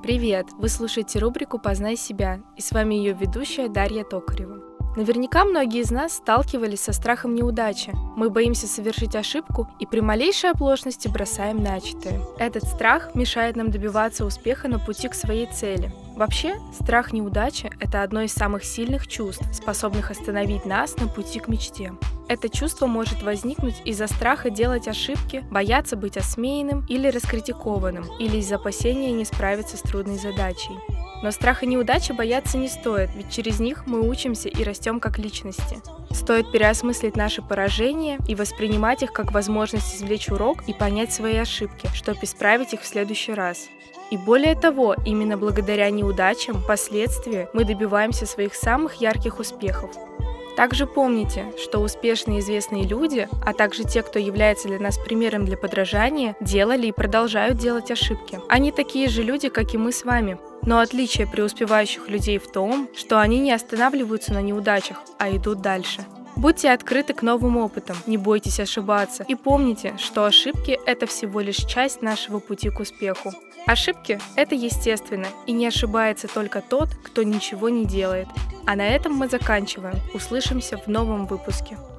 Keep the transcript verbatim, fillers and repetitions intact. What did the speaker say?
Привет! Вы слушаете рубрику «Познай себя», и с вами ее ведущая Дарья Токарева. Наверняка многие из нас сталкивались со страхом неудачи. Мы боимся совершить ошибку и при малейшей оплошности бросаем начатое. Этот страх мешает нам добиваться успеха на пути к своей цели. Вообще, страх неудачи – это одно из самых сильных чувств, способных остановить нас на пути к мечте. Это чувство может возникнуть из-за страха делать ошибки, бояться быть осмеянным или раскритикованным, или из-за опасения не справиться с трудной задачей. Но страха неудачи бояться не стоит, ведь через них мы учимся и растем как личности. Стоит переосмыслить наши поражения и воспринимать их как возможность извлечь урок и понять свои ошибки, чтобы исправить их в следующий раз. И более того, именно благодаря неудачам, впоследствии мы добиваемся своих самых ярких успехов. Также помните, что успешные и известные люди, а также те, кто является для нас примером для подражания, делали и продолжают делать ошибки. Они такие же люди, как и мы с вами. Но отличие преуспевающих людей в том, что они не останавливаются на неудачах, а идут дальше. Будьте открыты к новым опытам, не бойтесь ошибаться и помните, что ошибки – это всего лишь часть нашего пути к успеху. Ошибки – это естественно, и не ошибается только тот, кто ничего не делает. А на этом мы заканчиваем. Услышимся в новом выпуске.